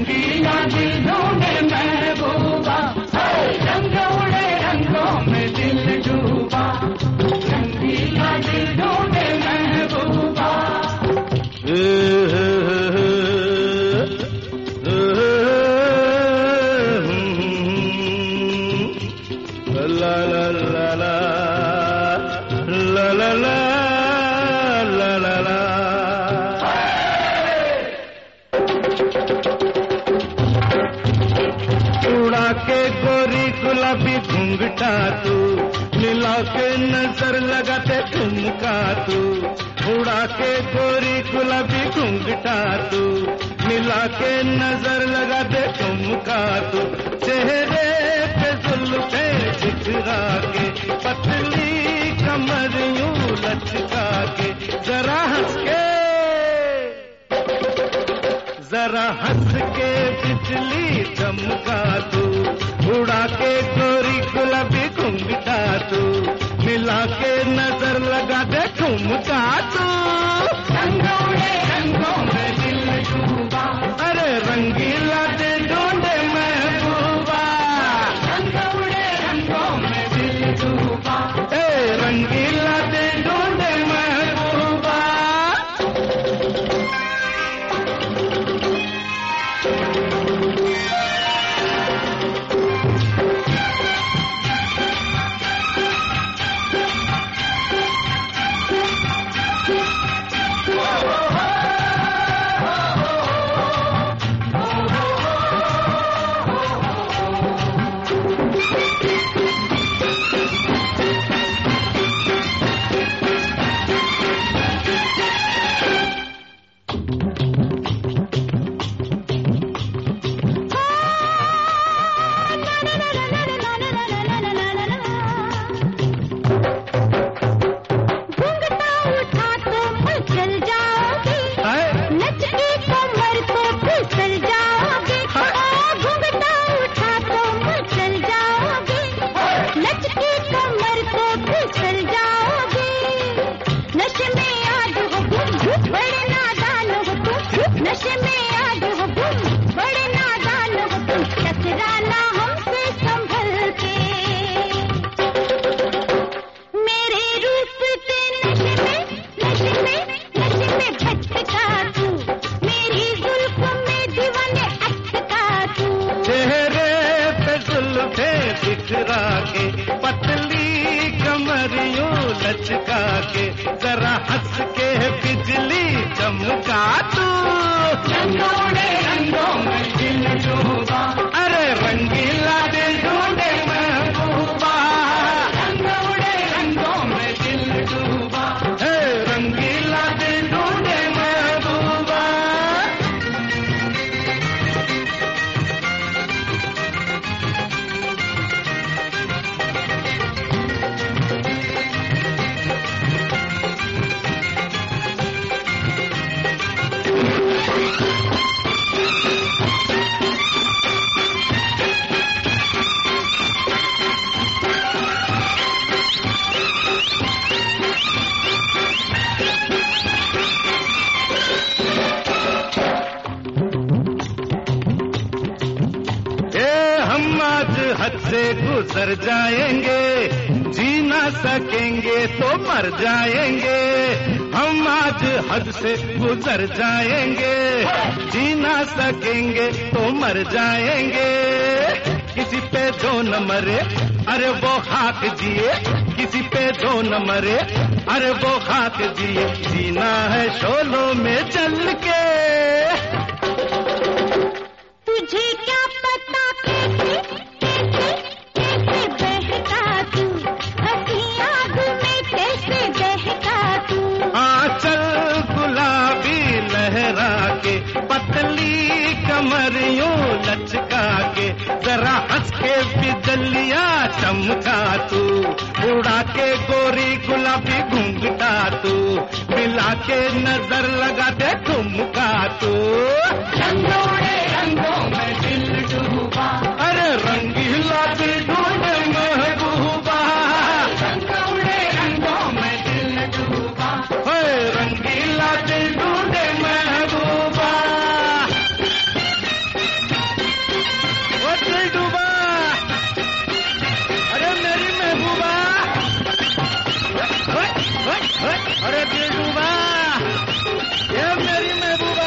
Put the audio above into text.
रंगीला दिल ढूंढे महबूबा, रंग उड़े रंगों में दिल डूबा, रंगीला दिल ढूंढे महबूबा। ला ला ला ला ला ला ला ला ला ला। उड़ा के गोरी गुलाबी घूंघटा तू, मिला के नजर लगाते ठुमका तू। उड़ा के गोरी गुलाबी घूंघटा तू, मिला के नजर लगाते ठुमका तू। चेहरे पे जुल्फे बिखरा के, पतली कमर यूं लचका के, जरा हंस के बिजली चमका तू। उड़ा के गोरी गुलाबी घूंघटा तू, मिला के नजर लगा दे ठुमका तू। रंग उड़े रंगों में दिल डूबा, अरे रंगीला दिल ढूंढे महबूबा, रंग उड़े रंगों में दिल डूबा, रंगीला दिल ढूंढे महबूबा। बिखरा के, पतली कमर यूं लचका के, जरा हंस के बिजली चमका तू। रंग उड़े रंगों में दिल डूबा, अरे रंगीला दिल ढूंढे महबूबा, रंग उड़े रंगों में दिल डूबा, रंगीला दिल ढूंढे महबूबा। हम आज हद से गुजर जाएंगे, जी ना सकेंगे तो मर जाएंगे। हम आज हद से गुजर जाएंगे, जी ना सकेंगे तो मर जाएंगे। किसी पे जो न मरे अरे वो खाक जिए, किसी पे जो न मरे अरे वो खाक जिए। जीना है शोलों में चल के, तुझे क्या पता कैसे बहका तू, हंसी आग में कैसे बहका तू। आंचल गुलाबी लहरा के, पतली कमर यूं लचका के, जरा हंस के बिजलियां चमका तू। उड़ा के गोरी गुलाबी घूंघटा तू, मिला के नजर लगा दे ठुमका तू। रंग उड़े रंगों में दिल डूबा, अरे रंगीला दिल ढूंढे महबूबा, रंग उड़े रंगों में दिल डूबा, रंगीला दिल ढूंढे महबूबा। दिल डूबा, ये मेरी महबूबा।